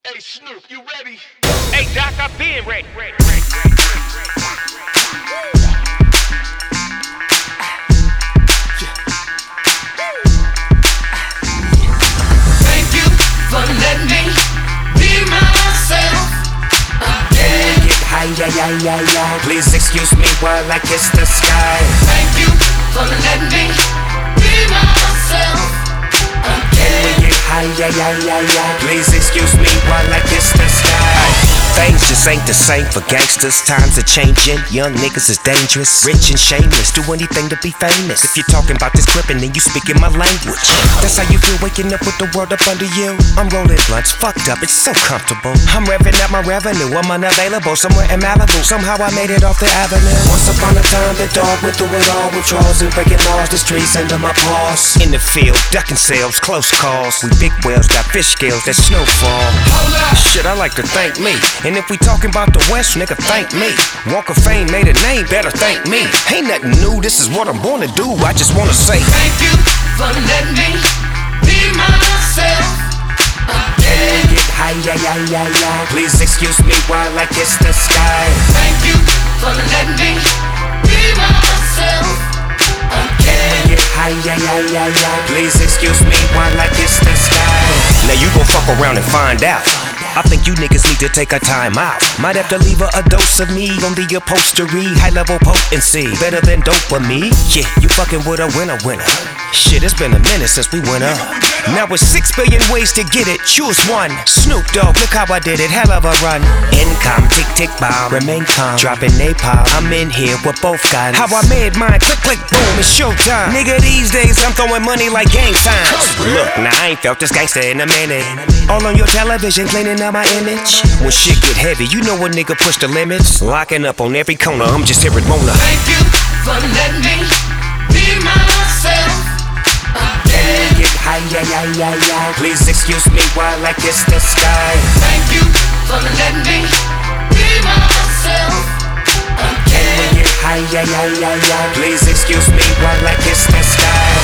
Hey Snoop, you ready? Hey Doc, I've been ready. Thank you for letting me be myself again. Get high, yeah. Please excuse me while I kiss the sky. Thank you for letting me be myself again. Get high, yeah. Please excuse me while I kiss the sky. Things just ain't the same for gangsters. Times are changing, young niggas is dangerous. Rich and shameless, do anything to be famous. If you're talking about this clipping, then you speaking my language. That's how you feel waking up with the world up under you. I'm rolling blunts, fucked up, it's so comfortable. I'm revving up my revenue, I'm unavailable somewhere in Malibu. Somehow I made it off the avenue. Once upon a time, the dog went through it all with draws and breaking laws. The streets under my paws. In the field, ducking sales, close calls. We big whales, got fish scales, that snowfall. Shit, I like to thank me. And if we talking about the West, nigga, thank me. Walk of Fame made a name, better thank me. Ain't nothing new, this is what I'm born to do. I just wanna say Thank you for letting me be myself again. get high, yeah. Please excuse me while I kiss the sky. Thank you for letting me be myself again. Get high, yeah. Please excuse me while I kiss the sky. Now you gon' fuck around and find out. I think you niggas need to take a time out. Might have to leave a dose of me on the upholstery. High level potency, better than dopamine. Yeah, you fucking with a winner. Shit, it's been a minute since we went up. Now with 6 billion ways to get it, choose one. Snoop Dogg, look how I did it, hell of a run. Income, tick bomb, remain calm, dropping napalm. I'm in here with both guns. How I made mine, click boom, it's showtime. Nigga, these days I'm throwing money like gang signs. Look, now I ain't felt this gangster in a minute. All on your television, cleaning up my image. When shit get heavy, you know a nigga push the limits. Locking up on every corner, I'm just here at Mona. Thank you for letting me be myself again. Get high, yeah. Please excuse me while I kiss the sky. Thank you for letting me be myself again. Get high, yeah. Please excuse me while I kiss the sky.